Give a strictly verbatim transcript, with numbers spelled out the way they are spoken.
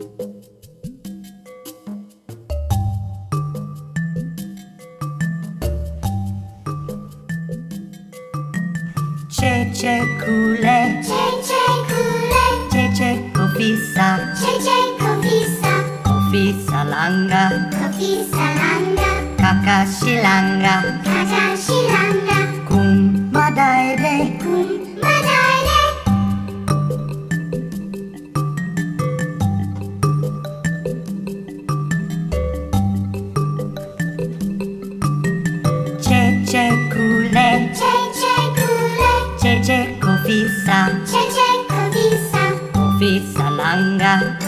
C'è c'è culé, c'è c'è culé, c'è c'è confissa, c'è c'è confissa, confissa langa, confissa langa, kakashi langa, kakashi langa, kun madaire, kun madaire, c'è c'è culé, c'è c'è culé, c'è c'è confissa, c'è c'è confissa, confissa langa,